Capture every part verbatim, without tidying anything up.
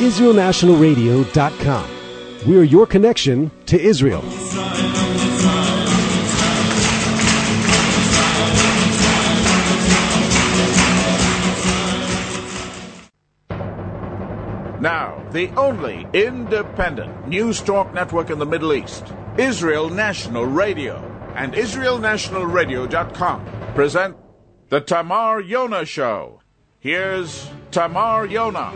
Israel National Radio dot com. We're your connection to Israel. Now, the only independent news talk network in the Middle East, Israel National Radio and Israel National Radio dot com present The Tamar Yonah Show. Here's Tamar Yonah.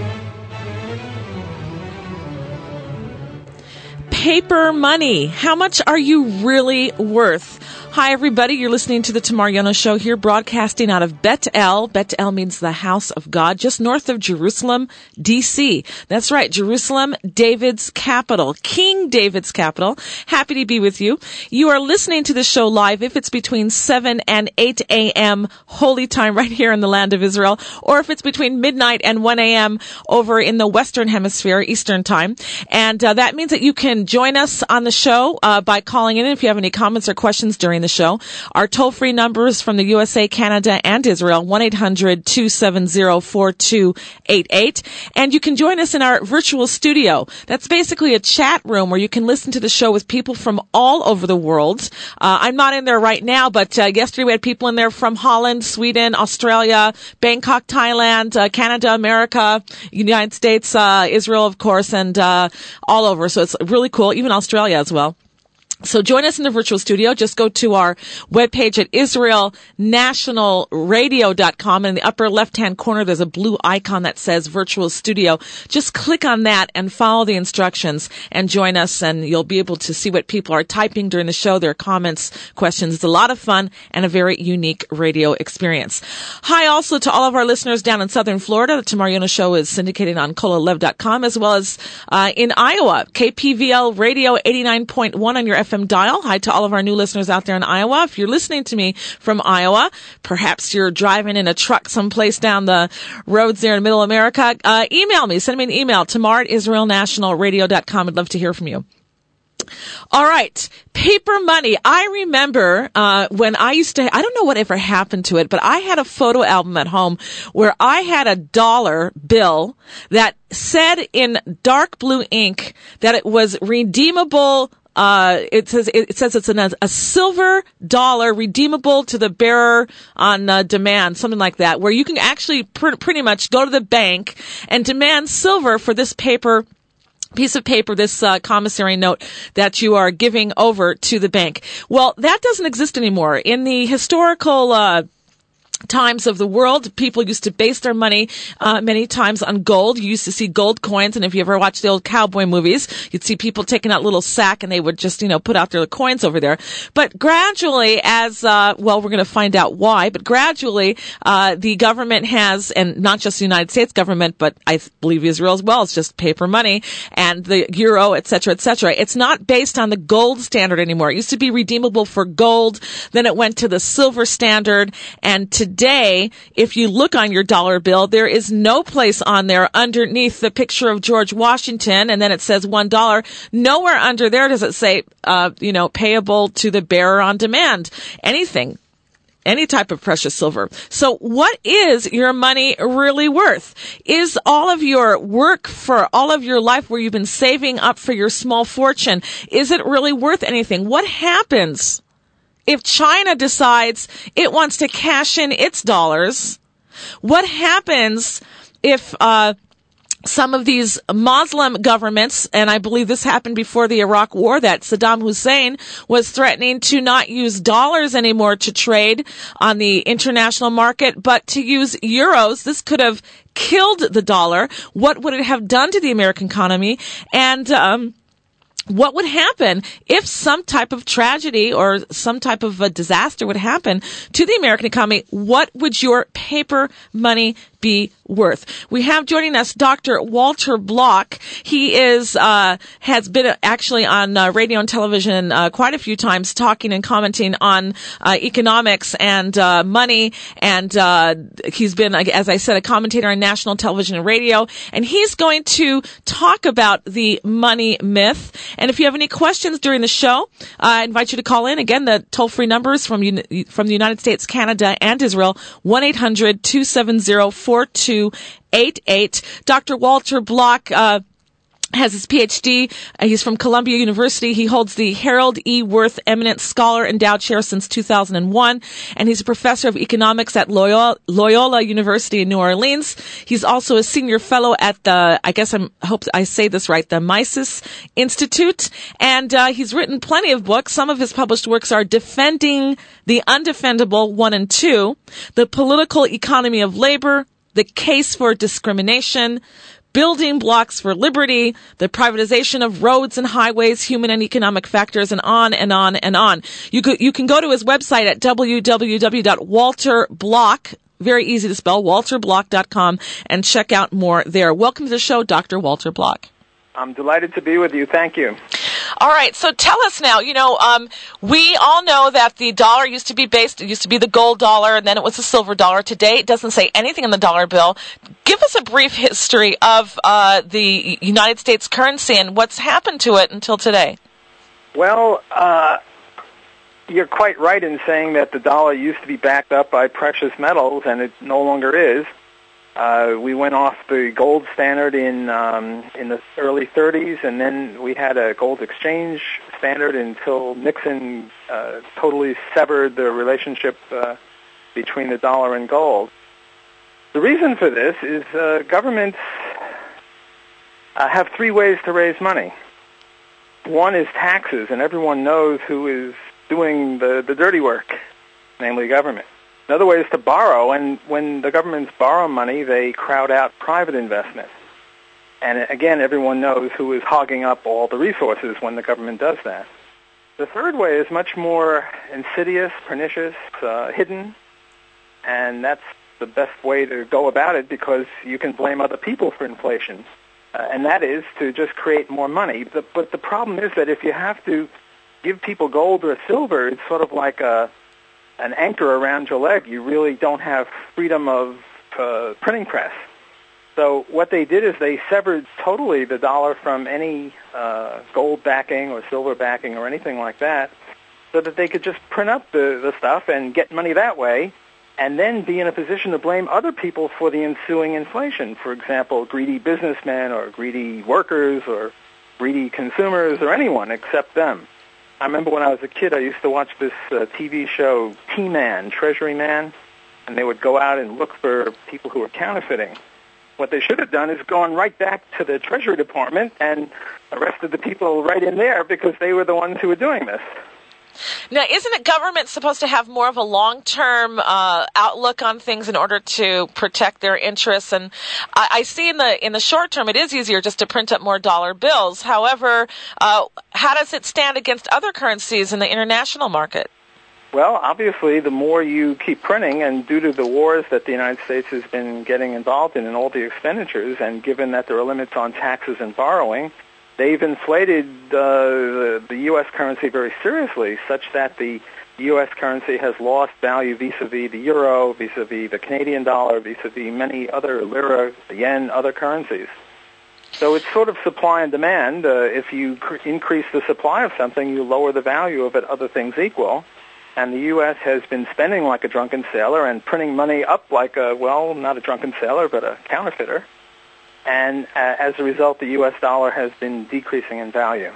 Paper money. How much are you really worth? Hi, everybody. You're listening to the Tamar Yonah Show here, broadcasting out of Bet El. Bet El means the house of God, just north of Jerusalem, D C That's right, Jerusalem, David's capital, King David's capital. Happy to be with you. You are listening to the show live if it's between seven and eight a.m. Holy Time right here in the land of Israel, or if it's between midnight and one a.m. over in the Western Hemisphere, Eastern Time. And uh, that means that you can join us on the show uh, by calling in if you have any comments or questions during the show. Our toll-free numbers from the U S A, Canada, and Israel, one eight hundred two seven zero four two eight eight. And you can join us in our virtual studio. That's basically a chat room where you can listen to the show with people from all over the world. Uh, I'm not in there right now, but uh, yesterday we had people in there from Holland, Sweden, Australia, Bangkok, Thailand, uh, Canada, America, United States, uh, Israel, of course, and uh, all over. So it's really cool, even Australia as well. So join us in the virtual studio. Just go to our webpage at Israel National Radio dot com. In the upper left-hand corner, there's a blue icon that says Virtual Studio. Just click on that and follow the instructions and join us, and you'll be able to see what people are typing during the show, their comments, questions. It's a lot of fun and a very unique radio experience. Hi also to all of our listeners down in southern Florida. The Tamar Yonah Show is syndicated on Kol Halev dot com, as well as uh, in Iowa, K P V L Radio eighty-nine point one on your F M dial. Hi to all of our new listeners out there in Iowa. If you're listening to me from Iowa, perhaps you're driving in a truck someplace down the roads there in middle America, uh, email me. Send me an email, Tamar at Israel National Radio dot com. I'd love to hear from you. All right. Paper money. I remember, uh, when I used to, I don't know whatever happened to it, but I had a photo album at home where I had a dollar bill that said in dark blue ink that it was redeemable. Uh, it says, it says it's an, a silver dollar redeemable to the bearer on uh, demand, something like that, where you can actually pr- pretty much go to the bank and demand silver for this paper piece of paper, this uh, commissary note that you are giving over to the bank. Well, that doesn't exist anymore. In the historical uh times of the world, people used to base their money uh many times on gold. You used to see gold coins, and if you ever watched the old cowboy movies, you'd see people taking out a little sack and they would just, you know, put out their coins over there. But gradually, as uh well, we're going to find out why, but gradually uh the government has, and not just the United States government, but I believe Israel as well, it's just paper money, and the euro, et cetera, et cetera. It's not based on the gold standard anymore. It used to be redeemable for gold, then it went to the silver standard, and today Today, if you look on your dollar bill, there is no place on there underneath the picture of George Washington, and then it says one dollar. Nowhere under there does it say, uh, you know, payable to the bearer on demand. Anything. Any type of precious silver. So what is your money really worth? Is all of your work for all of your life where you've been saving up for your small fortune, is it really worth anything? What happens if China decides it wants to cash in its dollars? What happens if uh some of these Muslim governments, and I believe this happened before the Iraq War, that Saddam Hussein was threatening to not use dollars anymore to trade on the international market, but to use euros? This could have killed the dollar. What would it have done to the American economy? And um what would happen if some type of tragedy or some type of a disaster would happen to the American economy? What would your paper money be worth? We have joining us Doctor Walter Block. He is uh has been actually on uh, radio and television uh, quite a few times, talking and commenting on uh, economics and uh money, and uh he's been, as I said, a commentator on national television and radio, and he's going to talk about the money myth. And if you have any questions during the show, uh, I invite you to call in. Again, the toll-free numbers from from the United States, Canada, and Israel, one eight hundred two seven zero four four two eight eight. Doctor Walter Block, uh, has his P H D. Uh, he's from Columbia University. He holds the Harold E. Wirth Eminent Scholar Endowed Chair since two thousand one, and he's a professor of economics at Loyola, Loyola University in New Orleans. He's also a senior fellow at the, I guess I'm, I hope I say this right, the Mises Institute, and uh, he's written plenty of books. Some of his published works are Defending the Undefendable, one and two, The Political Economy of Labor, The Case for Discrimination, Building Blocks for Liberty, the privatization of roads and highways, human and economic factors, and on and on and on. You could, you can go to his website at w w w dot walter block, very easy to spell, walter block dot com, and check out more there. Welcome to the show, Doctor Walter Block. I'm delighted to be with you. Thank you. All right, so tell us now, you know, um, we all know that the dollar used to be based, it used to be the gold dollar, and then it was the silver dollar. Today, it doesn't say anything in the dollar bill. Give us a brief history of uh, the United States currency and what's happened to it until today. Well, uh, you're quite right in saying that the dollar used to be backed up by precious metals, and it no longer is. Uh, we went off the gold standard in um, in the early thirties, and then we had a gold exchange standard until Nixon uh, totally severed the relationship uh, between the dollar and gold. The reason for this is uh, governments uh, have three ways to raise money. One is taxes, and everyone knows who is doing the, the dirty work, namely government. Another way is to borrow, and when the governments borrow money, they crowd out private investment. And again, everyone knows who is hogging up all the resources when the government does that. The third way is much more insidious, pernicious, uh, hidden, and that's the best way to go about it because you can blame other people for inflation, uh, and that is to just create more money. But, but the problem is that if you have to give people gold or silver, it's sort of like a an anchor around your leg. You really don't have freedom of uh, printing press. So what they did is they severed totally the dollar from any uh, gold backing or silver backing or anything like that so that they could just print up the, the stuff and get money that way and then be in a position to blame other people for the ensuing inflation. For example, greedy businessmen or greedy workers or greedy consumers or anyone except them. I remember when I was a kid, I used to watch this uh, T V show, T-Man, Treasury Man, and they would go out and look for people who were counterfeiting. What they should have done is gone right back to the Treasury Department and arrested the people right in there because they were the ones who were doing this. Now, isn't it government supposed to have more of a long-term uh, outlook on things in order to protect their interests? And I, I see in the in the short term, it is easier just to print up more dollar bills. However, uh, how does it stand against other currencies in the international market? Well, obviously, the more you keep printing, and due to the wars that the United States has been getting involved in and all the expenditures, and given that there are limits on taxes and borrowing, they've inflated uh, the, the U S currency very seriously, such that the U S currency has lost value vis-a-vis the euro, vis-a-vis the Canadian dollar, vis-a-vis many other lira, yen, other currencies. So it's sort of supply and demand. Uh, if you cr- increase the supply of something, you lower the value of it, other things equal. And the U S has been spending like a drunken sailor and printing money up like a, well, not a drunken sailor, but a counterfeiter. And uh, as a result, the U S dollar has been decreasing in value.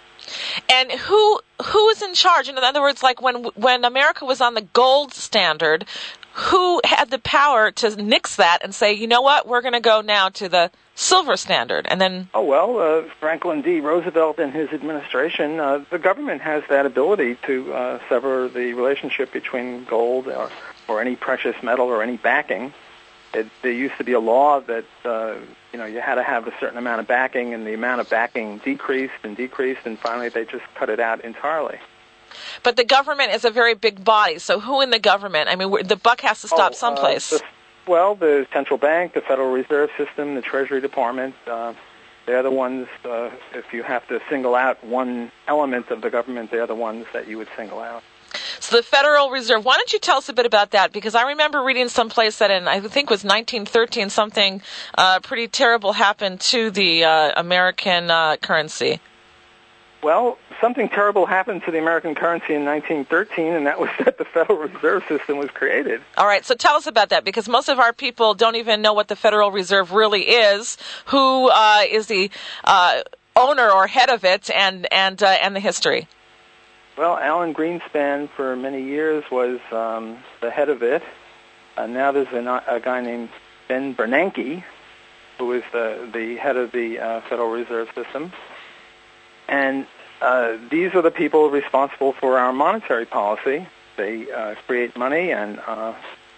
And who who is in charge? In other words, like when when America was on the gold standard, who had the power to nix that and say, you know what, we're going to go now to the silver standard? And then, oh well, uh, Franklin D. Roosevelt and his administration, uh, the government has that ability to uh, sever the relationship between gold or, or any precious metal or any backing. It, there used to be a law that uh, you know you had to have a certain amount of backing, and the amount of backing decreased and decreased, and finally they just cut it out entirely. But the government is a very big body, so who in the government? I mean, the buck has to stop oh, someplace. Uh, the, well, the central bank, the Federal Reserve System, the Treasury Department, uh, they're the ones, uh, if you have to single out one element of the government, they're the ones that you would single out. So the Federal Reserve, why don't you tell us a bit about that? Because I remember reading someplace that in, I think it was nineteen thirteen, something uh, pretty terrible happened to the uh, American uh, currency. Well, something terrible happened to the American currency in nineteen thirteen, and that was that the Federal Reserve System was created. All right, so tell us about that, because most of our people don't even know what the Federal Reserve really is, who uh, is the uh, owner or head of it, and and uh, and the history. Well, Alan Greenspan for many years was um, the head of it. Uh, now there's a, a guy named Ben Bernanke, who is the, the head of the uh, Federal Reserve System. And uh, these are the people responsible for our monetary policy. They uh, create money and uh,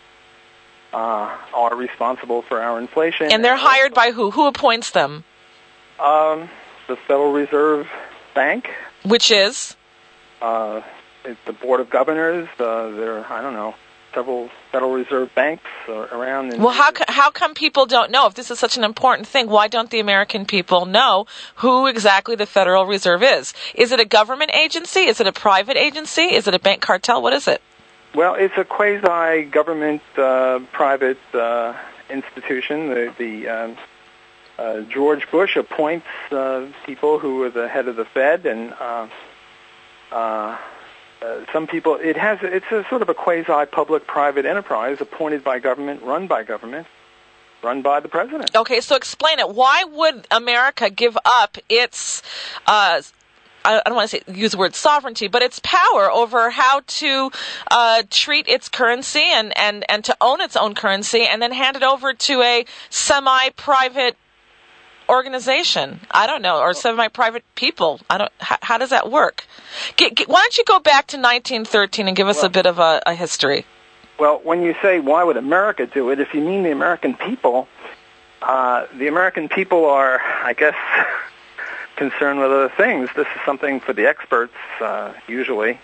uh, are responsible for our inflation. And they're hired by who? Who appoints them? Um, the Federal Reserve Bank. Which is? Uh, it's the Board of Governors. Uh, there are, I don't know, several Federal Reserve banks around. In well, how co- how come people don't know? If this is such an important thing, why don't the American people know who exactly the Federal Reserve is? Is it a government agency? Is it a private agency? Is it a bank cartel? What is it? Well, it's a quasi-government, uh, private uh, institution. The, the um, uh, George Bush appoints uh, people who are the head of the Fed, and uh, uh, Uh, some people, it has, it's a sort of a quasi-public-private enterprise appointed by government, run by government, run by the president. Okay, so explain it. Why would America give up its, uh, I don't want to say use the word sovereignty, but its power over how to uh, treat its currency and, and, and to own its own currency, and then hand it over to a semi-private organization? I don't know, or semi-private people. I don't. How, how does that work? Get, get, why don't you go back to nineteen thirteen and give us well, a bit of a, a history? Well, when you say why would America do it, if you mean the American people, uh, the American people are, I guess, concerned with other things. This is something for the experts, uh, usually.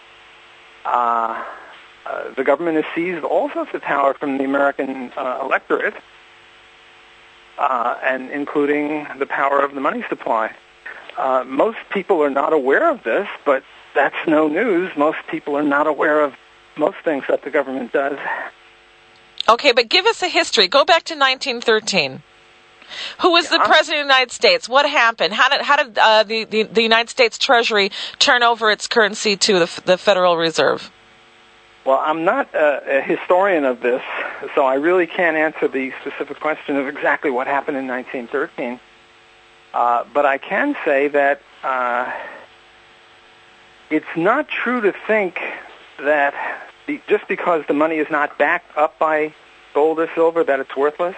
Uh, uh, the government has seized all sorts of power from the American uh, electorate. Uh, and including the power of the money supply. Uh, most people are not aware of this, but that's no news. Most people are not aware of most things that the government does. Okay, but give us a history. Go back to nineteen thirteen. Who was yeah. the President of the United States? What happened? How did how did uh, the, the, the United States Treasury turn over its currency to the, the Federal Reserve? Well, I'm not a, a historian of this, so I really can't answer the specific question of exactly what happened in nineteen thirteen. Uh, but I can say that uh, it's not true to think that the, just because the money is not backed up by gold or silver that it's worthless.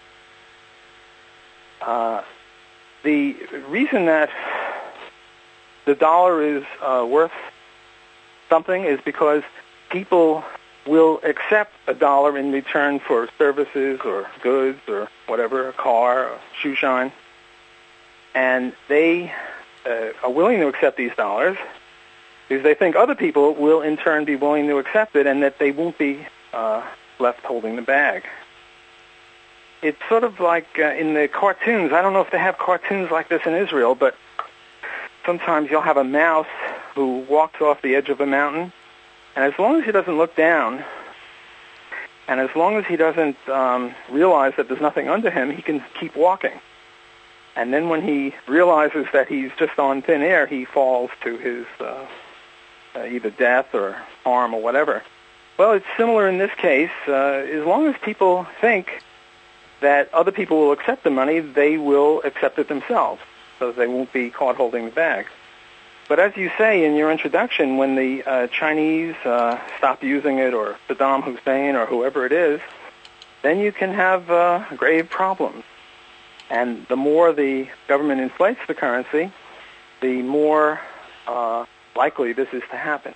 Uh, the reason that the dollar is uh, worth something is because people will accept a dollar in return for services or goods or whatever, a car, a shoe shine. And they uh, are willing to accept these dollars because they think other people will in turn be willing to accept it and that they won't be uh, left holding the bag. It's sort of like uh, in the cartoons. I don't know if they have cartoons like this in Israel, but sometimes you'll have a mouse who walks off the edge of a mountain, and as long as he doesn't look down, and as long as he doesn't um, realize that there's nothing under him, he can keep walking. And then when he realizes that he's just on thin air, he falls to his uh, uh, either death or harm or whatever. Well, it's similar in this case. Uh, as long as people think that other people will accept the money, they will accept it themselves, so they won't be caught holding the bag. But as you say in your introduction, when the uh, Chinese uh, stop using it, or Saddam Hussein, or whoever it is, then you can have uh, grave problems. And the more the government inflates the currency, the more uh, likely this is to happen.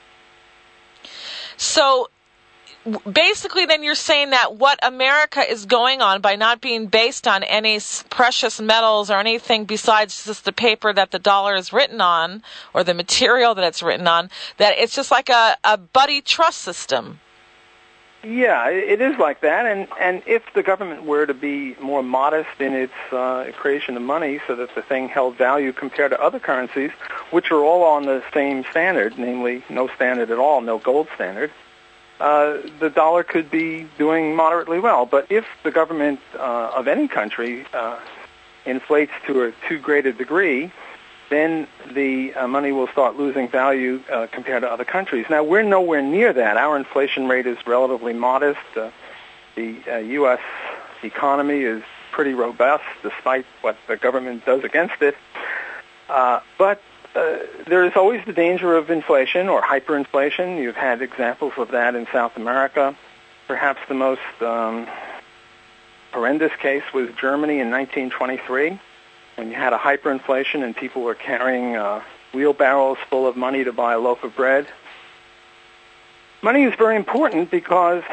So basically, then you're saying that what America is going on by not being based on any precious metals or anything besides just the paper that the dollar is written on or the material that it's written on, that it's just like a, a buddy trust system. Yeah, it is like that. And, and if the government were to be more modest in its uh, creation of money so that the thing held value compared to other currencies, which are all on the same standard, namely no standard at all, no gold standard, Uh, the dollar could be doing moderately well. But if the government uh, of any country uh, inflates to a too great a degree, then the uh, money will start losing value uh, compared to other countries. Now, we're nowhere near that. Our inflation rate is relatively modest. Uh, the uh, U S economy is pretty robust, despite what the government does against it. Uh, but uh, there is always the danger of inflation or hyperinflation. You've had examples of that in South America. Perhaps the most um, horrendous case was Germany in nineteen twenty-three, when you had a hyperinflation and people were carrying uh, wheelbarrows full of money to buy a loaf of bread. Money is very important because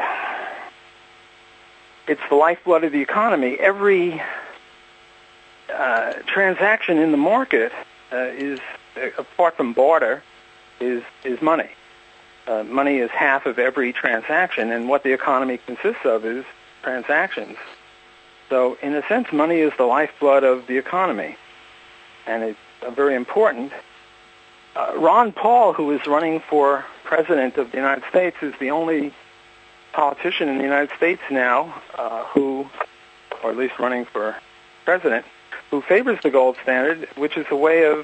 it's the lifeblood of the economy. Every uh, transaction in the market uh, is, uh, apart from barter, is is money. Uh, money is half of every transaction, and what the economy consists of is transactions. So, in a sense, money is the lifeblood of the economy, and it's uh, very important. Uh, Ron Paul, who is running for president of the United States, is the only politician in the United States now uh, who, or at least running for president, who favors the gold standard, which is a way of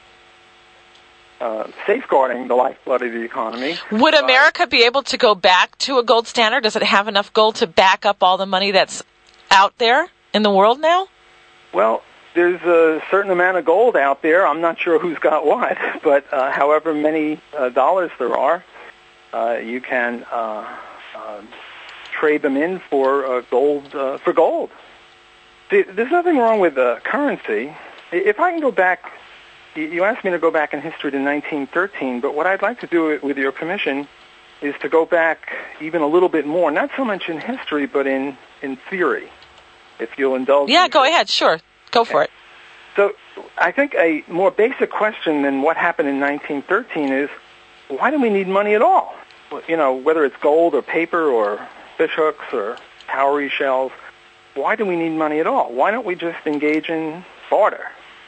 uh, safeguarding the lifeblood of the economy. Would America be able to go back to a gold standard? Does it have enough gold to back up all the money that's out there in the world now? Well, there's a certain amount of gold out there. I'm not sure who's got what, but uh, however many uh, dollars there are, uh, you can uh, uh, trade them in for uh, gold. Uh, for gold. See, there's nothing wrong with uh, currency. If I can go back, you asked me to go back in history to nineteen thirteen, but what I'd like to do, with your permission, is to go back even a little bit more, not so much in history, but in, in theory, if you'll indulge me. Yeah, go ahead, sure. Go for it. So I think a more basic question than what happened in nineteen thirteen is, why do we need money at all? You know, whether it's gold or paper or fish hooks or cowrie shells, why do we need money at all? Why don't we just engage in barter?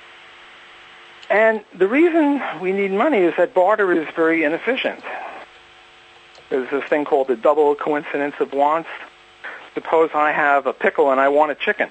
And the reason we need money is that barter is very inefficient. There's this thing called the double coincidence of wants. Suppose I have a pickle and I want a chicken.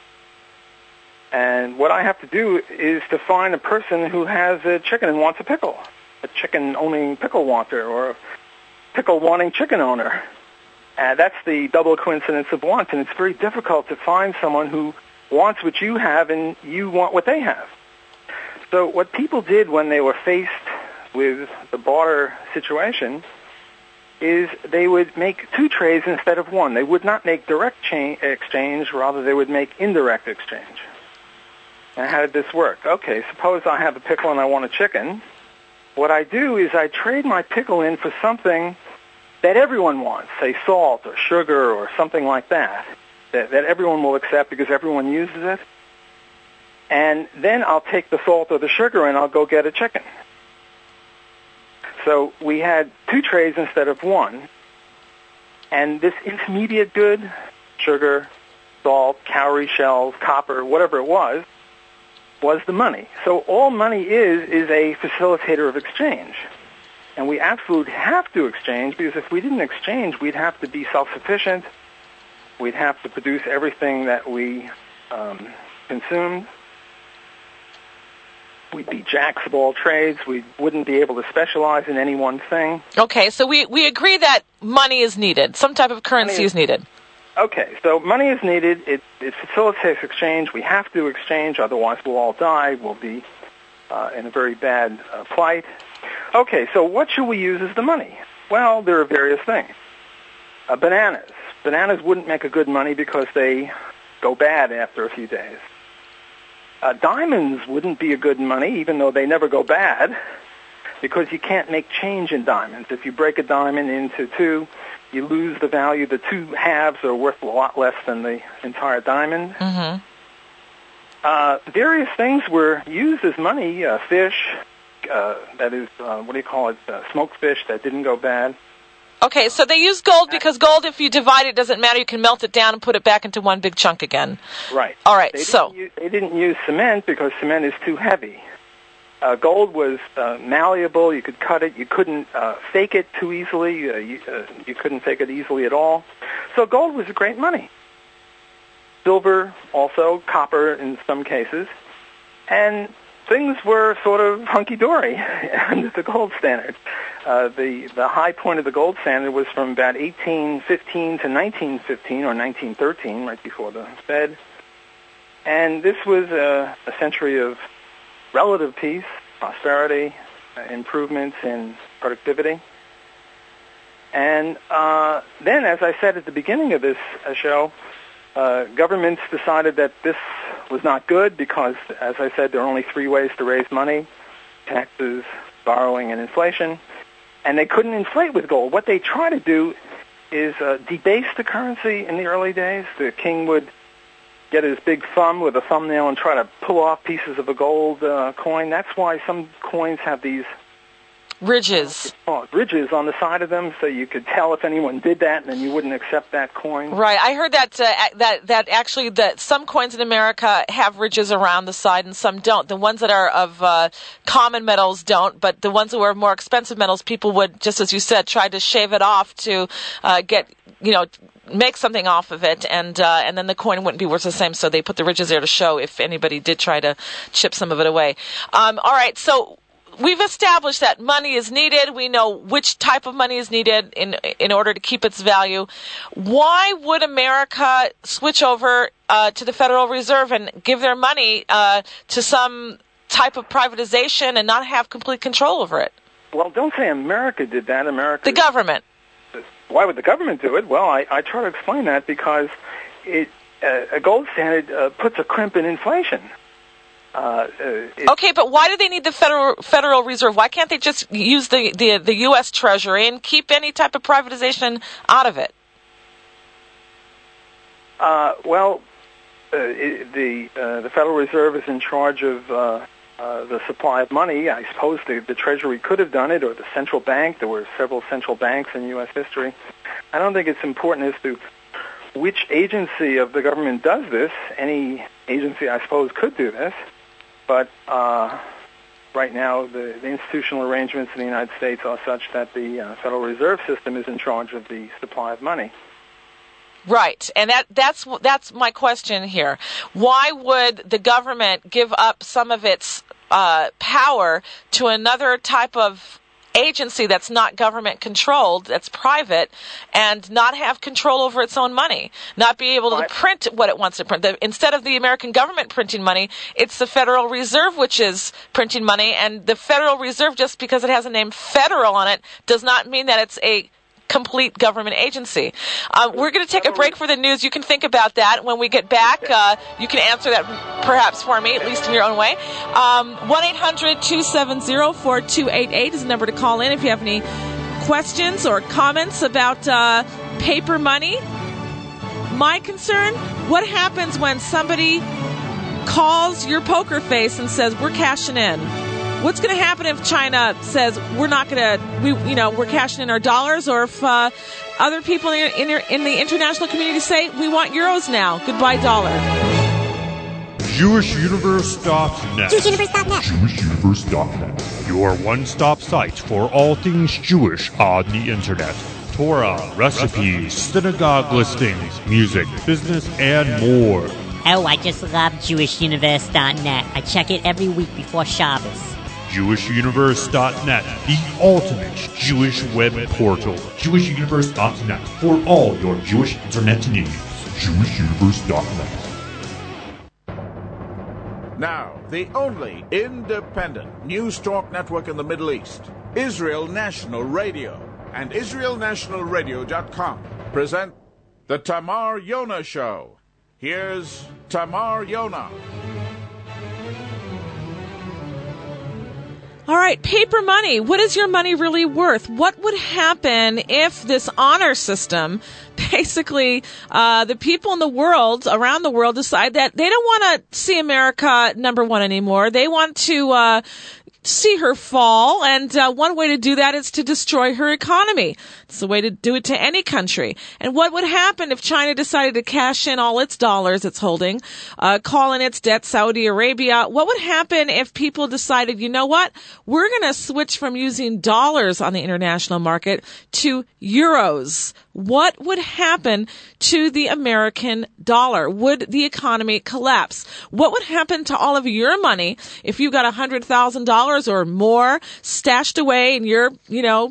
And what I have to do is to find a person who has a chicken and wants a pickle, a chicken-owning pickle wanter or a pickle-wanting chicken owner. And that's the double coincidence of wants, and it's very difficult to find someone who wants what you have and you want what they have. So what people did when they were faced with the barter situation is they would make two trades instead of one. They would not make direct cha- exchange, rather they would make indirect exchange. And how did this work? Okay, suppose I have a pickle and I want a chicken. What I do is I trade my pickle in for something that everyone wants, say salt or sugar or something like that, that, that everyone will accept because everyone uses it. And then I'll take the salt or the sugar and I'll go get a chicken. So we had two trades instead of one. And this intermediate good, sugar, salt, cowrie shells, copper, whatever it was, was the money. So all money is is a facilitator of exchange. And we absolutely have to exchange, because if we didn't exchange, we'd have to be self-sufficient. We'd have to produce everything that we um, consumed. We'd be jacks of all trades. We wouldn't be able to specialize in any one thing. Okay, so we, we agree that money is needed. Some type of currency is, is needed. Okay, so money is needed. It, it facilitates exchange. We have to exchange, otherwise we'll all die. We'll be uh, in a very bad uh, plight. Okay, so what should we use as the money? Well, there are various things. Uh, bananas. Bananas wouldn't make a good money because they go bad after a few days. Uh, diamonds wouldn't be a good money, even though they never go bad, because you can't make change in diamonds. If you break a diamond into two, you lose the value. The two halves are worth a lot less than the entire diamond. Mm-hmm. Uh, various things were used as money. Uh, fish, uh, that is, uh, what do you call it, uh, smoked fish that didn't go bad. Okay, so they use gold because gold, if you divide it, doesn't matter. You can melt it down and put it back into one big chunk again. Right. All right, they so. Didn't use, they didn't use cement because cement is too heavy. Uh, gold was uh, malleable. You could cut it. You couldn't uh, fake it too easily. Uh, you, uh, you couldn't fake it easily at all. So gold was a great money. Silver also, copper in some cases. And things were sort of hunky-dory under the gold standard. Uh, the, the high point of the gold standard was from about eighteen fifteen to nineteen fifteen or nineteen thirteen, right before the Fed. And this was a, a century of relative peace, prosperity, uh, improvements in productivity. And uh, then, as I said at the beginning of this uh, show, uh, governments decided that this was not good because, as I said, there are only three ways to raise money: taxes, borrowing, and inflation. And they couldn't inflate with gold. What they try to do is uh, debase the currency in the early days. The king would get his big thumb with a thumbnail and try to pull off pieces of a gold uh, coin. That's why some coins have these ridges. Oh, ridges on the side of them, so you could tell if anyone did that, and then you wouldn't accept that coin. Right. I heard that uh, that that actually that some coins in America have ridges around the side, and some don't. The ones that are of uh, common metals don't, but the ones that were more expensive metals, people would, just as you said, try to shave it off to uh, get, you know, make something off of it, and uh, and then the coin wouldn't be worth the same. So they put the ridges there to show if anybody did try to chip some of it away. Um, all right. So we've established that money is needed. We know which type of money is needed in in order to keep its value. Why would America switch over uh, to the Federal Reserve and give their money uh, to some type of privatization and not have complete control over it? Well, don't say America did that. America. The government. Why would the government do it? Well, I, I try to explain that because it uh, a gold standard uh, puts a crimp in inflation. Uh, uh, okay, but why do they need the Federal Federal Reserve? Why can't they just use the, the, the U S Treasury and keep any type of privatization out of it? Uh, well, uh, it, the uh, the Federal Reserve is in charge of uh, uh, the supply of money. I suppose the, the Treasury could have done it, or the central bank. There were several central banks in U S history. I don't think it's important as to which agency of the government does this. Any agency, I suppose, could do this. But uh, right now, the, the institutional arrangements in the United States are such that the uh, Federal Reserve System is in charge of the supply of money. Right, and that that's that's my question here. Why would the government give up some of its uh, power to another type of agency that's not government controlled, that's private, and not have control over its own money, not be able to right. print what it wants to print? The, instead of the American government printing money, it's the Federal Reserve which is printing money, and the Federal Reserve, just because it has a name federal on it, does not mean that it's a complete government agency. Uh, we're going to take a break for the news. You can think about that. When we get back, uh, you can answer that perhaps for me, at least in your own way. Um, one eight hundred two seven zero four two eight eight is the number to call in if you have any questions or comments about uh, paper money. My concern, what happens when somebody calls your poker face and says, we're cashing in? What's going to happen if China says we're not going to, we, you know, we're cashing in our dollars, or if uh, other people in, in, in the international community say we want euros now, goodbye dollar? Jewish Universe dot net. Jewish Universe dot net. Jewish Universe dot net. Your one-stop site for all things Jewish on the internet. Torah, recipes, synagogue listings, music, business, and more. Oh, I just love Jewish Universe dot net. I check it every week before Shabbos. Jewish Universe dot net, the ultimate Jewish web portal. Jewish Universe dot net for all your Jewish internet needs. Jewish Universe dot net. Now, the only independent news talk network in the Middle East, Israel National Radio, and Israel National Radio dot com present the Tamar Yonah Show. Here's Tamar Yonah. All right, paper money. What is your money really worth? What would happen if this honor system, basically, uh, the people in the world, around the world, decide that they don't want to see America number one anymore. They want to, uh, see her fall, and uh, one way to do that is to destroy her economy. It's the way to do it to any country. And what would happen if China decided to cash in all its dollars it's holding, uh, call in its debt Saudi Arabia? What would happen if people decided, you know what, we're going to switch from using dollars on the international market to euros? What would happen to the American dollar? Would the economy collapse? What would happen to all of your money if you got one hundred thousand dollars or more stashed away in your, you know,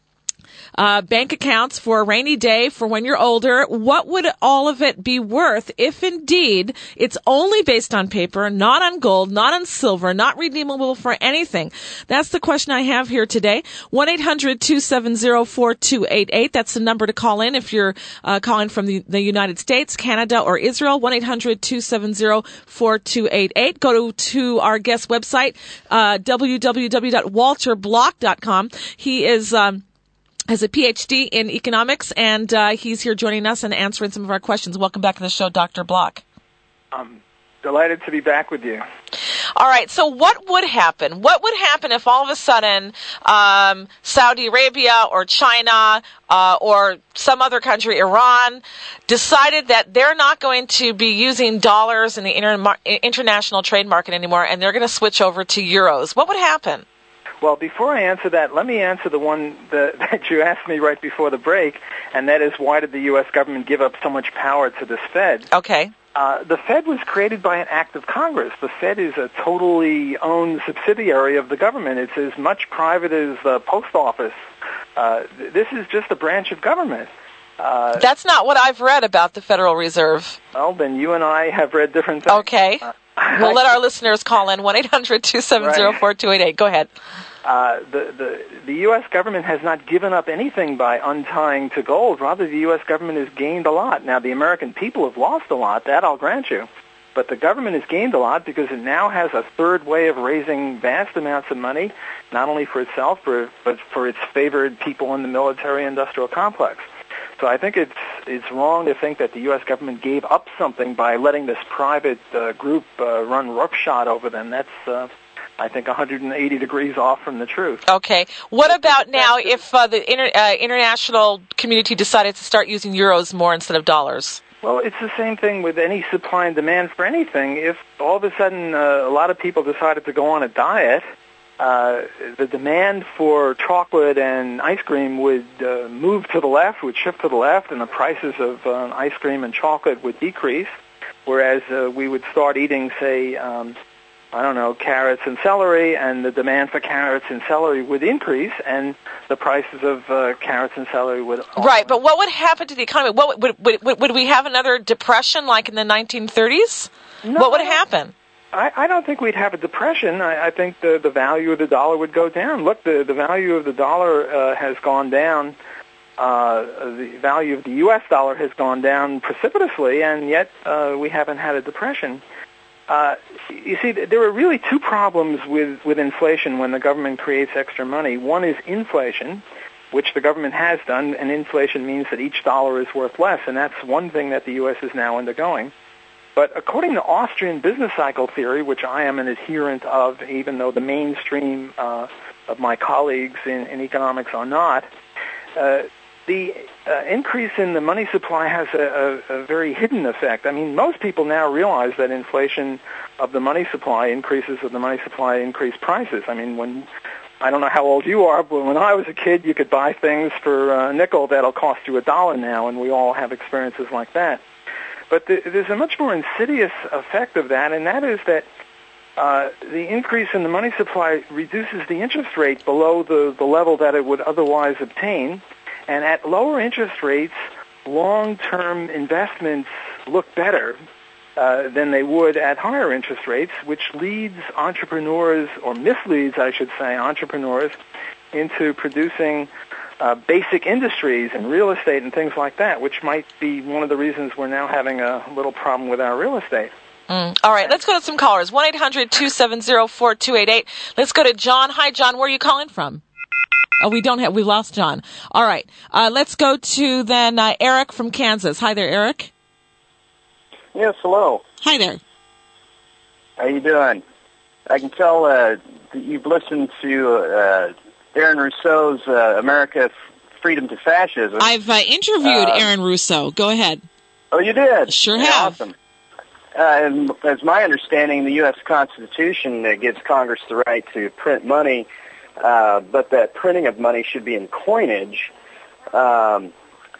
Uh, bank accounts for a rainy day for when you're older? What would all of it be worth if indeed it's only based on paper, not on gold, not on silver, not redeemable for anything? That's the question I have here today. one eight hundred two seven zero four two eight eight. That's the number to call in if you're uh, calling from the, the United States, Canada, or Israel. one eight hundred two seven zero four two eight eight. Go to, to our guest website, uh, w w w dot walter block dot com. He is... Um, has a P H D in economics, and uh, he's here joining us and answering some of our questions. Welcome back to the show, Doctor Block. I'm delighted to be back with you. All right, so what would happen? What would happen if all of a sudden um, Saudi Arabia or China uh, or some other country, Iran, decided that they're not going to be using dollars in the inter- international trade market anymore, and they're going to switch over to euros? What would happen? Well, before I answer that, let me answer the one that, that you asked me right before the break, and that is, why did the U S government give up so much power to this Fed? Okay. Uh, the Fed was created by an act of Congress. The Fed is a totally owned subsidiary of the government. It's as much private as the post office. Uh, this is just a branch of government. Uh, That's not what I've read about the Federal Reserve. Well, then you and I have read different things. Okay. Uh, we'll let our listeners call in, one eight hundred two seven zero four two eight eight. Go ahead. Uh, the, the, the U S government has not given up anything by untying to gold. Rather, the U S government has gained a lot. Now, the American people have lost a lot, that I'll grant you. But the government has gained a lot because it now has a third way of raising vast amounts of money, not only for itself, but for its favored people in the military-industrial complex. So I think it's it's wrong to think that the U S government gave up something by letting this private uh, group uh, run roughshod over them. That's, uh, I think, one hundred eighty degrees off from the truth. Okay. What about now if uh, the inter- uh, international community decided to start using euros more instead of dollars? Well, it's the same thing with any supply and demand for anything. If all of a sudden uh, a lot of people decided to go on a diet, uh, the demand for chocolate and ice cream would uh, move to the left, would shift to the left, and the prices of uh, ice cream and chocolate would decrease, whereas uh, we would start eating, say, um, I don't know, carrots and celery, and the demand for carrots and celery would increase, and the prices of uh, carrots and celery would... Right, but what would happen to the economy? What would, would, would, would we have another depression like in the nineteen thirties? No, what would happen? I, I don't think we'd have a depression. I, I think the, the value of the dollar would go down. Look, the, the value of the dollar uh, has gone down. Uh, the value of the U S dollar has gone down precipitously, and yet uh, we haven't had a depression. Uh, you see, there are really two problems with, with inflation when the government creates extra money. One is inflation, which the government has done, and inflation means that each dollar is worth less, and that's one thing that the U S is now undergoing. But according to Austrian business cycle theory, which I am an adherent of, even though the mainstream uh, of my colleagues in, in economics are not, uh, the uh, increase in the money supply has a, a, a very hidden effect. I mean, most people now realize that inflation of the money supply increases of the money supply increase prices. I mean, when I don't know how old you are, but when I was a kid, you could buy things for a nickel that'll cost you a dollar now, and we all have experiences like that. But the, there's a much more insidious effect of that, and that is that uh, the increase in the money supply reduces the interest rate below the, the level that it would otherwise obtain. And at lower interest rates, long-term investments look better uh, than they would at higher interest rates, which leads entrepreneurs, or misleads, I should say, entrepreneurs into producing uh, basic industries and real estate and things like that, which might be one of the reasons we're now having a little problem with our real estate. Mm. All right, let's go to some callers. one eight hundred two seven zero four two eight eight. Let's go to John. Hi, John. Where are you calling from? Oh, we don't have, we lost John. All right. Uh, let's go to then uh, Eric from Kansas. Hi there, Eric. Yes, hello. Hi there. How you doing? I can tell uh, that you've listened to uh, Aaron Rousseau's uh, America Freedom to Fascism. I've uh, interviewed uh, Aaron Rousseau. Go ahead. Oh, you did? Sure yeah, have. Awesome. Uh, and as my understanding, the U S Constitution uh, gives Congress the right to print money, uh, but that printing of money should be in coinage. Um,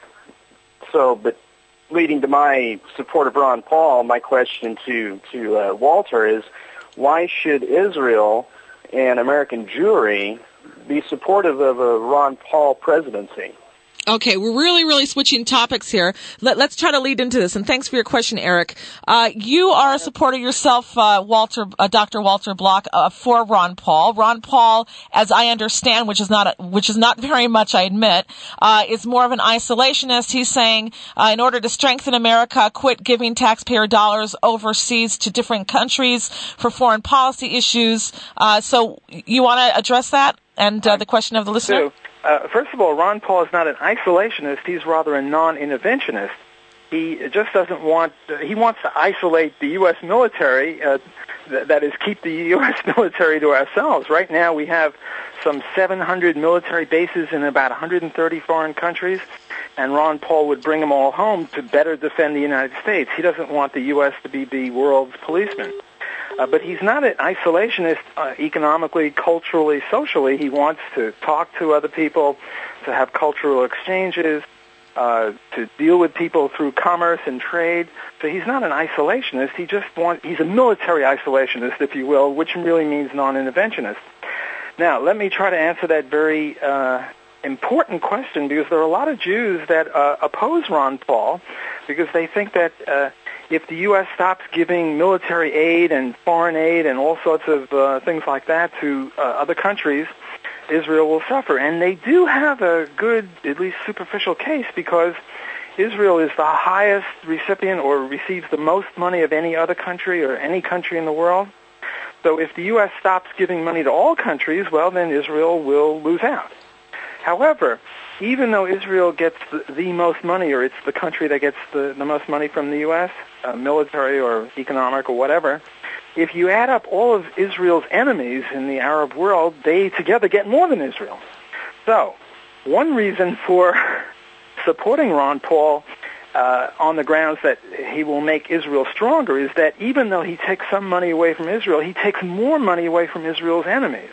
so, but leading to my support of Ron Paul, my question to, to uh, Walter is, why should Israel and American Jewry be supportive of a Ron Paul presidency? Okay, we're really, really switching topics here. Let, let's try to lead into this, and thanks for your question, Eric. Uh, you are a supporter yourself, uh, Walter, uh, Doctor Walter Block, uh, for Ron Paul. Ron Paul, as I understand, which is not, a, which is not very much, I admit, uh, is more of an isolationist. He's saying, uh, in order to strengthen America, quit giving taxpayer dollars overseas to different countries for foreign policy issues. Uh, so you want to address that and uh, the question of the listener? Uh, first of all, Ron Paul is not an isolationist. He's rather a non-interventionist. He just doesn't want, uh, he wants to isolate the U S military, uh, th- that is, keep the U S military to ourselves. Right now we have some seven hundred military bases in about one hundred thirty foreign countries, and Ron Paul would bring them all home to better defend the United States. He doesn't want the U S to be the world's policeman. Uh, but he's not an isolationist uh, economically, culturally, socially. He wants to talk to other people, to have cultural exchanges, uh, to deal with people through commerce and trade. So he's not an isolationist. He just wants, he's a military isolationist, if you will, which really means non-interventionist. Now, let me try to answer that very uh, important question, because there are a lot of Jews that uh, oppose Ron Paul because they think that uh, if the U S stops giving military aid and foreign aid and all sorts of uh, things like that to uh, other countries, Israel will suffer. And they do have a good, at least superficial case, because Israel is the highest recipient or receives the most money of any other country or any country in the world. So if the U S stops giving money to all countries, well, then Israel will lose out. However, even though Israel gets the, the most money, or it's the country that gets the, the most money from the U S, uh, military or economic or whatever, if you add up all of Israel's enemies in the Arab world, they together get more than Israel. So, one reason for supporting Ron Paul uh, on the grounds that he will make Israel stronger is that even though he takes some money away from Israel, he takes more money away from Israel's enemies.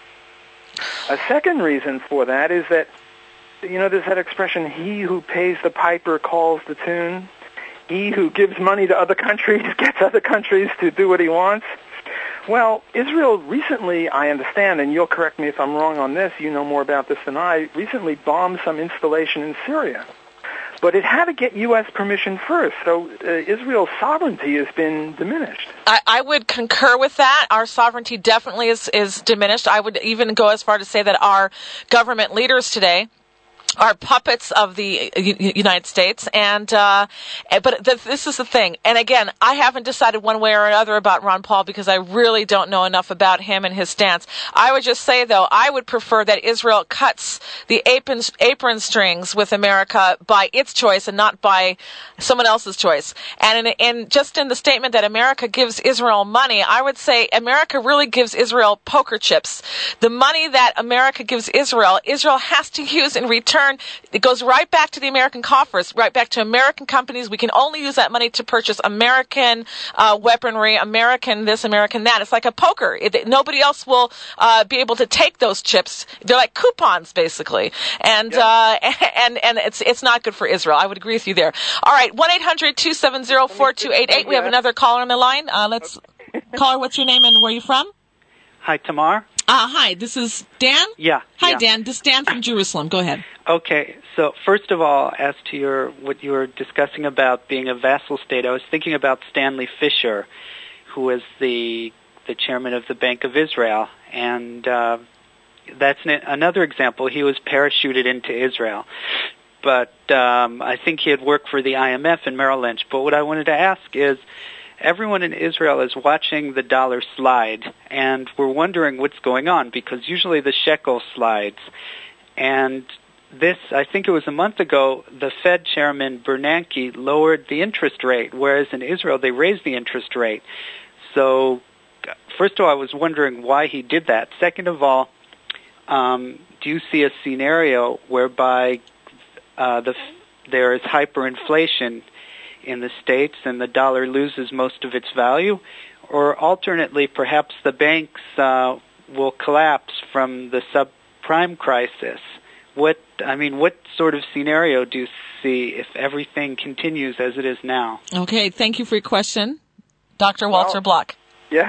A second reason for that is that, you know, there's that expression, he who pays the piper calls the tune. He who gives money to other countries gets other countries to do what he wants. Well, Israel recently, I understand, and you'll correct me if I'm wrong on this, you know more about this than I, recently bombed some installation in Syria. But it had to get U S permission first, so uh, Israel's sovereignty has been diminished. I, I would concur with that. Our sovereignty definitely is, is diminished. I would even go as far to say that our government leaders today are puppets of the United States, and uh, but th- this is the thing. And again, I haven't decided one way or another about Ron Paul because I really don't know enough about him and his stance. I would just say, though, I would prefer that Israel cuts the apron, apron strings with America by its choice and not by someone else's choice. And in, in just in the statement that America gives Israel money, I would say America really gives Israel poker chips. The money that America gives Israel, Israel has to use in return. It goes right back to the American coffers, right back to American companies. We can only use that money to purchase American uh, weaponry, American this, American that. It's like a poker. It, nobody else will uh, be able to take those chips. They're like coupons, basically, and yeah. uh, and and it's it's not good for Israel. I would agree with you there. All right, one eight hundred two seven zero four two eight eight. We have another caller on the line. Uh, let's caller. What's your name and where are you from? Hi, Tamar. Uh, hi, this is Dan? Yeah. Hi, yeah. Dan. This is Dan from Jerusalem. Go ahead. Okay, so first of all, as to your what you were discussing about being a vassal state, I was thinking about Stanley Fischer, who was the the chairman of the Bank of Israel, and uh, that's an, another example. He was parachuted into Israel, but um, I think he had worked for the I M F and Merrill Lynch. But what I wanted to ask is, everyone in Israel is watching the dollar slide, and we're wondering what's going on, because usually the shekel slides. And this, I think it was a month ago, the Fed chairman Bernanke lowered the interest rate, whereas in Israel they raised the interest rate. So first of all, I was wondering why he did that. Second of all, um, do you see a scenario whereby uh, the there is hyperinflation in the States and the dollar loses most of its value? Or alternately, perhaps the banks uh, will collapse from the subprime crisis. What I mean, what sort of scenario do you see if everything continues as it is now? Okay, thank you for your question. Doctor Walter well, Block. Yes.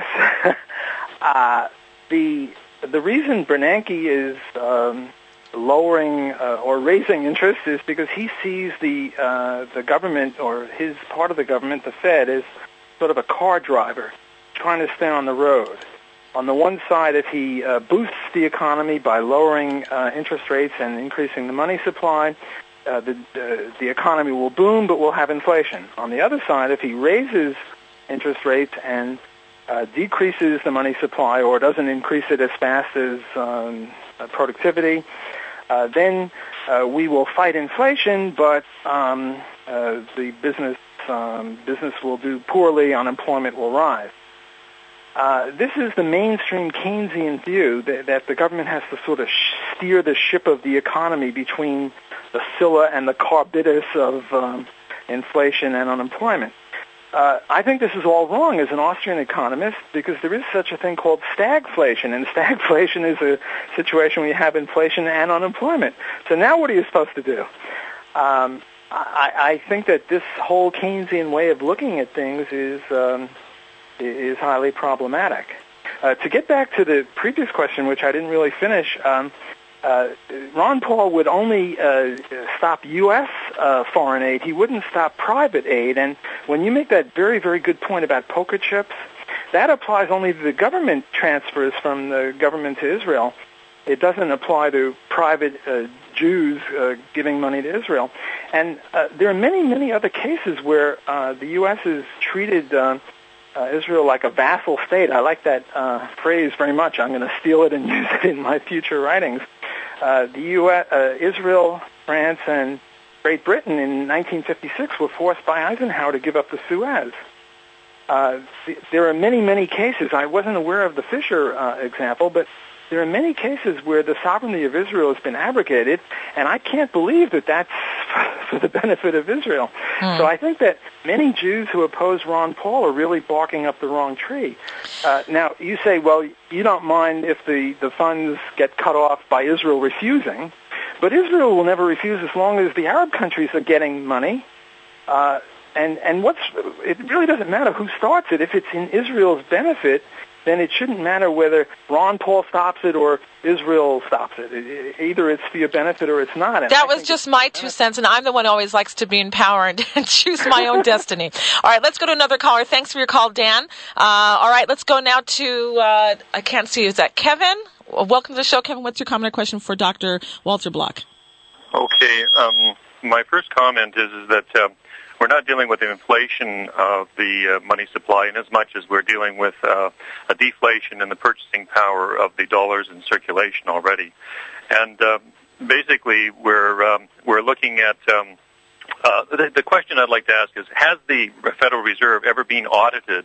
uh, the the reason Bernanke is um, lowering uh, or raising interest is because he sees the uh, the government, or his part of the government, the Fed, as sort of a car driver trying to stay on the road. On the one side, if he uh, boosts the economy by lowering uh, interest rates and increasing the money supply, uh, the uh, the economy will boom, but we'll have inflation. On the other side, if he raises interest rates and uh, decreases the money supply, or doesn't increase it as fast as um, uh, productivity, uh, then uh, we will fight inflation, but um, uh, the business um, business will do poorly, unemployment will rise. Uh, this is the mainstream Keynesian view that, that the government has to sort of steer the ship of the economy between the Scylla and the Charybdis of um, inflation and unemployment. Uh, I think this is all wrong as an Austrian economist, because there is such a thing called stagflation, and stagflation is a situation where you have inflation and unemployment. So now what are you supposed to do? Um, I, I think that this whole Keynesian way of looking at things is um, is highly problematic. Uh, to get back to the previous question, which I didn't really finish, um, uh, Ron Paul would only uh, stop U S uh, foreign aid. He wouldn't stop private aid. And when you make that very, very good point about poker chips, that applies only to the government transfers from the government to Israel. It doesn't apply to private uh, Jews uh, giving money to Israel. And uh, there are many, many other cases where uh, the U S has treated uh, uh, Israel like a vassal state. I like that uh, phrase very much. I'm going to steal it and use it in my future writings. Uh, the U S, uh, Israel, France, and Great Britain in nineteen fifty-six were forced by Eisenhower to give up the Suez. Uh, th- there are many, many cases. I wasn't aware of the Fisher uh, example, but there are many cases where the sovereignty of Israel has been abrogated, and I can't believe that that's for the benefit of Israel. Mm. So I think that many Jews who oppose Ron Paul are really barking up the wrong tree. Uh, now, you say, well, you don't mind if the, the funds get cut off by Israel refusing, but Israel will never refuse as long as the Arab countries are getting money. Uh, and, and what's it really doesn't matter who starts it. If it's in Israel's benefit, then it shouldn't matter whether Ron Paul stops it or Israel stops it. it, it either it's for your benefit or it's not. And that I was just my two cents, and I'm the one who always likes to be in power and, and choose my own destiny. All right, let's go to another caller. Thanks for your call, Dan. Uh, all right, let's go now to, uh, I can't see, is that Kevin? Welcome to the show, Kevin. What's your comment or question for Doctor Walter Block? Okay, um, my first comment is, is that uh, we're not dealing with the inflation of the uh, money supply in as much as we're dealing with uh, a deflation in the purchasing power of the dollars in circulation already. And uh, basically, we're um, we're looking at um, uh, the, the question I'd like to ask is: has the Federal Reserve ever been audited,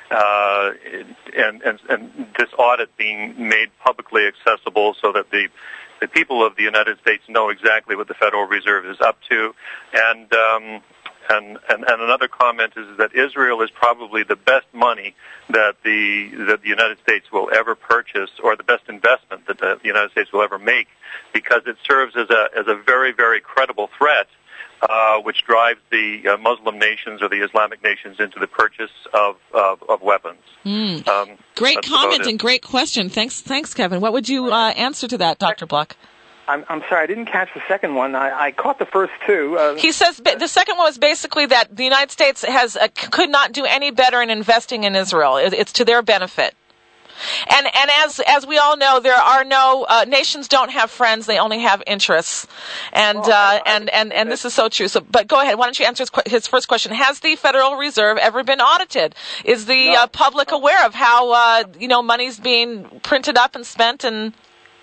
uh, and, and and this audit being made publicly accessible so that the the people of the United States know exactly what the Federal Reserve is up to? And um, And, and, and another comment is that Israel is probably the best money that the that the United States will ever purchase, or the best investment that the United States will ever make, because it serves as a as a very, very credible threat, uh, which drives the uh, Muslim nations or the Islamic nations into the purchase of of, of weapons. Mm. Um, great comment and great question. Thanks, thanks, Kevin. What would you uh, answer to that, Doctor Block? I'm, I'm sorry, I didn't catch the second one. I, I caught the first two. Uh, he says the second one was basically that the United States has uh, could not do any better in investing in Israel. It, it's to their benefit. And and as as we all know, there are no uh, nations don't have friends; they only have interests. And well, I, uh, and and and this is so true. So, but go ahead. Why don't you answer his, his first question? Has the Federal Reserve ever been audited? Is the no. uh, public aware of how uh, you know money's being printed up and spent and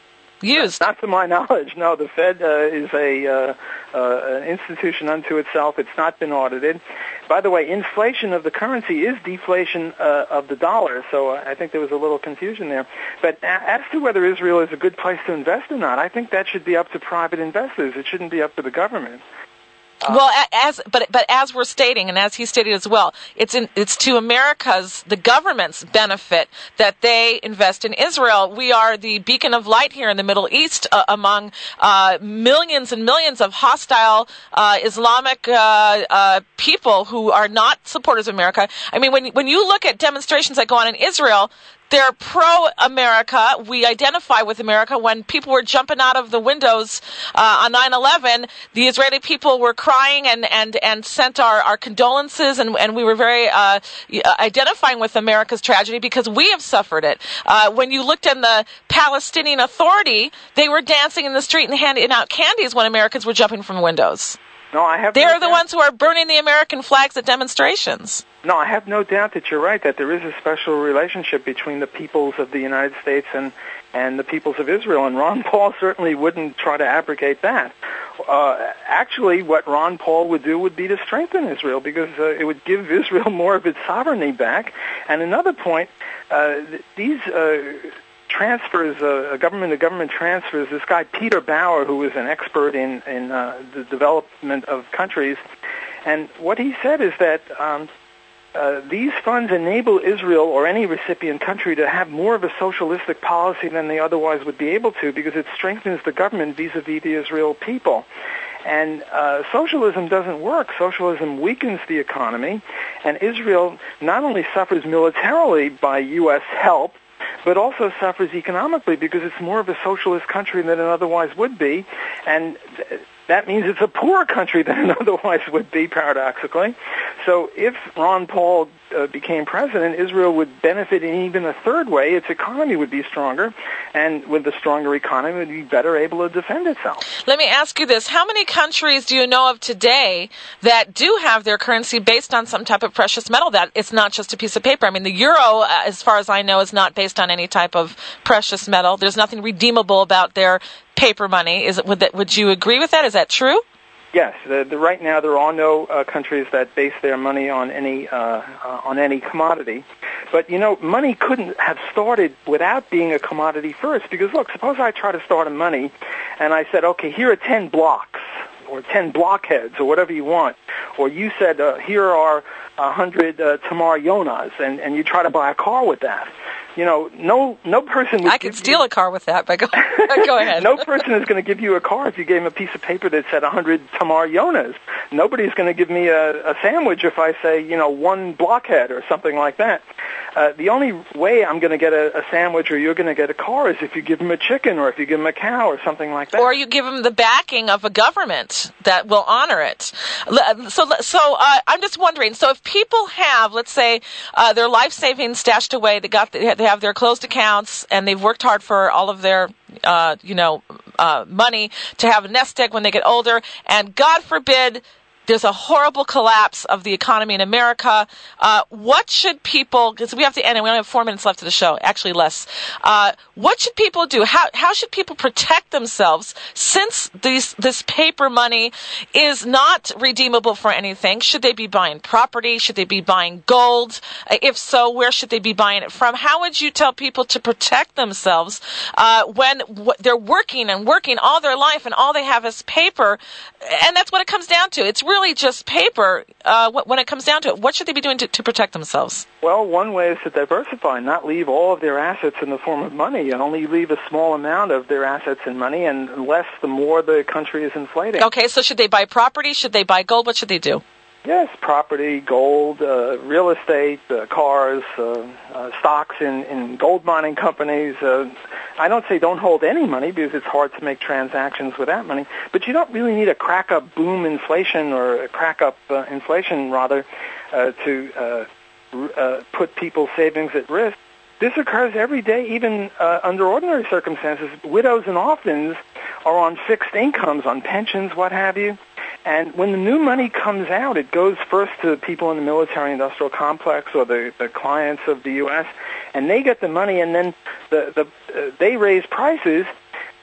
used? Not to my knowledge. No, the Fed uh, is a uh, uh, an institution unto itself. It's not been audited. By the way, inflation of the currency is deflation uh, of the dollar, so I think there was a little confusion there. But as to whether Israel is a good place to invest or not, I think that should be up to private investors. It shouldn't be up to the government. Well, as but but as we're stating, and as he stated as well, it's in, it's to America's, the government's benefit that they invest in Israel. We are the beacon of light here in the Middle East uh, among uh, millions and millions of hostile uh, Islamic uh, uh, people who are not supporters of America. I mean, when when you look at demonstrations that go on in Israel, they're pro-America. We identify with America. When people were jumping out of the windows uh, on nine eleven, the Israeli people were crying and, and, and sent our, our condolences, and, and we were very uh, identifying with America's tragedy because we have suffered it. Uh, when you looked in the Palestinian Authority, they were dancing in the street and handing out candies when Americans were jumping from windows. No, I have They're no the doubt. ones who are burning the American flags at demonstrations. No, I have no doubt that you're right, that there is a special relationship between the peoples of the United States and, and the peoples of Israel, and Ron Paul certainly wouldn't try to abrogate that. Uh, actually, what Ron Paul would do would be to strengthen Israel, because uh, it would give Israel more of its sovereignty back. And another point, uh, th- these... Uh, transfers, uh, government-to-government transfers, this guy Peter Bauer, who is an expert in, in uh, the development of countries, and what he said is that um, uh, these funds enable Israel or any recipient country to have more of a socialistic policy than they otherwise would be able to, because it strengthens the government vis-a-vis the Israel people. And uh, socialism doesn't work. Socialism weakens the economy, and Israel not only suffers militarily by U S help, but also suffers economically because it's more of a socialist country than it otherwise would be, and th- that means it's a poorer country than it otherwise would be, paradoxically. So if Ron Paul uh, became president, Israel would benefit in even a third way. Its economy would be stronger, and with a stronger economy, it would be better able to defend itself. Let me ask you this. How many countries do you know of today that do have their currency based on some type of precious metal, that it's not just a piece of paper? I mean, the euro, uh, as far as I know, is not based on any type of precious metal. There's nothing redeemable about their paper money. Is it? Would that? Would you agree with that? Is that true? Yes. The, the, right now, there are no uh, countries that base their money on any uh, uh, on any commodity. But you know, money couldn't have started without being a commodity first. Because look, suppose I try to start a money, and I said, okay, here are ten blocks, or ten blockheads, or whatever you want. Or you said, uh, here are a hundred uh, Tamar Yonas, and, and you try to buy a car with that. You know, no no person would I could steal you, a car with that, but go, go ahead. No person is going to give you a car if you gave him a piece of paper that said one hundred Tamar Yonas. Nobody's going to give me a, a sandwich if I say, you know, one blockhead or something like that. Uh, the only way I'm going to get a, a sandwich or you're going to get a car is if you give him a chicken or if you give him a cow or something like that. Or you give him the backing of a government that will honor it. So, so uh, I'm just wondering, so if people have, let's say, uh, their life savings stashed away, they got the, they have their closed accounts, and they've worked hard for all of their, uh, you know, uh, money to have a nest egg when they get older, and God forbid there's a horrible collapse of the economy in America. Uh, what should people, because we have to end and we only have four minutes left of the show, actually less. Uh, what should people do? How, how should people protect themselves since these, this paper money is not redeemable for anything? Should they be buying property? Should they be buying gold? Uh, if so, where should they be buying it from? How would you tell people to protect themselves uh, when w- they're working and working all their life and all they have is paper? And that's what it comes down to. It's really really just paper uh, when it comes down to it. What should they be doing to, to protect themselves? Well, one way is to diversify, not leave all of their assets in the form of money, and only leave a small amount of their assets in money, and less the more the country is inflating. Okay, so should they buy property? Should they buy gold? What should they do? Yes, property, gold, uh, real estate, uh, cars, uh, uh, stocks in, in gold mining companies. Uh, I don't say don't hold any money because it's hard to make transactions with that money, but you don't really need a crack-up boom inflation or a crack-up uh, inflation, rather, uh, to uh, r- uh, put people's savings at risk. This occurs every day, even uh, under ordinary circumstances. Widows and orphans are on fixed incomes, on pensions, what have you. And when the new money comes out, it goes first to people in the military-industrial complex or the, the clients of the U S, and they get the money, and then the, the uh, they raise prices.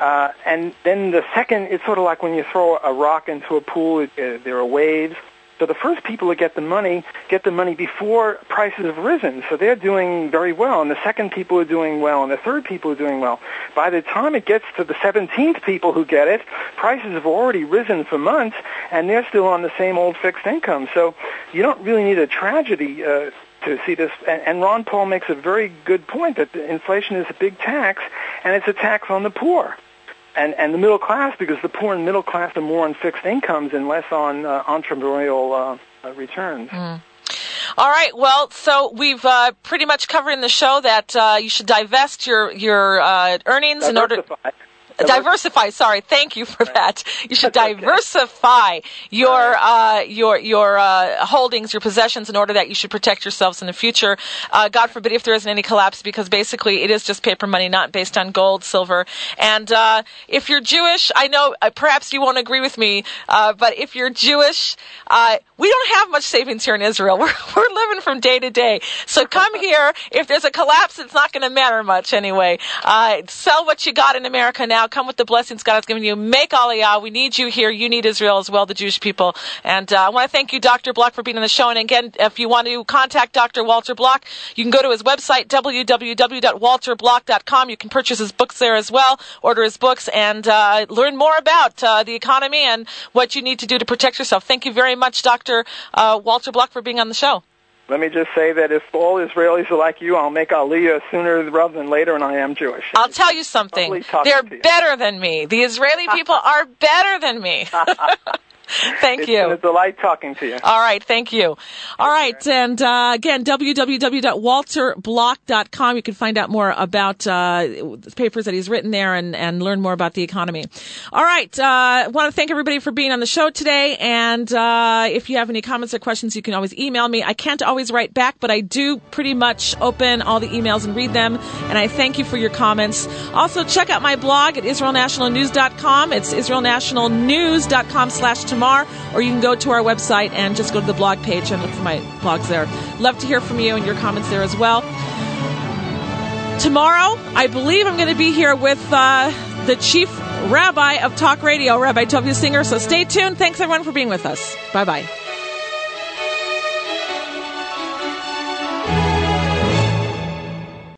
Uh, and then the second, it's sort of like when you throw a rock into a pool, it, uh, there are waves. So the first people to get the money get the money before prices have risen. So they're doing very well. And the second people are doing well. And the third people are doing well. By the time it gets to the seventeenth people who get it, prices have already risen for months, and they're still on the same old fixed income. So you don't really need a tragedy uh, to see this. And, and Ron Paul makes a very good point that the inflation is a big tax, and it's a tax on the poor. And, and the middle class, because the poor and middle class are more on fixed incomes and less on uh, entrepreneurial uh, uh, returns. Mm. All right. Well, so we've uh, pretty much covered in the show that uh, you should divest your your uh, earnings in order. Diversify. Diversify. Sorry, thank you for that. You should diversify your uh, your your uh, holdings, your possessions, in order that you should protect yourselves in the future. Uh, God forbid if there isn't any collapse, because basically it is just paper money, not based on gold, silver. And uh, if you're Jewish, I know uh, perhaps you won't agree with me, uh, but if you're Jewish, uh, we don't have much savings here in Israel. We're we're living from day to day. So come here. If there's a collapse, it's not going to matter much anyway. Uh, sell what you got in America now. Come with the blessings God has given you. Make Aliyah. We need you here. You need Israel as well, the Jewish people. And uh, I want to thank you, Doctor Block, for being on the show. And again, if you want to contact Doctor Walter Block, you can go to his website, w w w dot walter block dot com. You can purchase his books there as well, order his books, and uh, learn more about uh, the economy and what you need to do to protect yourself. Thank you very much, Doctor Uh, Walter Block, for being on the show. Let me just say that if all Israelis are like you, I'll make Aliyah sooner rather than later, and I am Jewish. I'll tell you something. They're better than me. The Israeli people are better than me. Thank it's you. It's been a delight talking to you. All right, thank you. All right, and uh, again, w w w dot walter block dot com. You can find out more about uh, the papers that he's written there and, and learn more about the economy. All right, uh, I want to thank everybody for being on the show today, and uh, if you have any comments or questions, you can always email me. I can't always write back, but I do pretty much open all the emails and read them, and I thank you for your comments. Also, check out my blog at israel national news dot com. It's israel national news dot com slash Tamar. Or you can go to our website and just go to the blog page and look for my blogs there. Love to hear from you and your comments there as well. Tomorrow, I believe I'm going to be here with uh, the chief rabbi of talk radio, Rabbi Tovia Singer. So stay tuned. Thanks, everyone, for being with us. Bye-bye.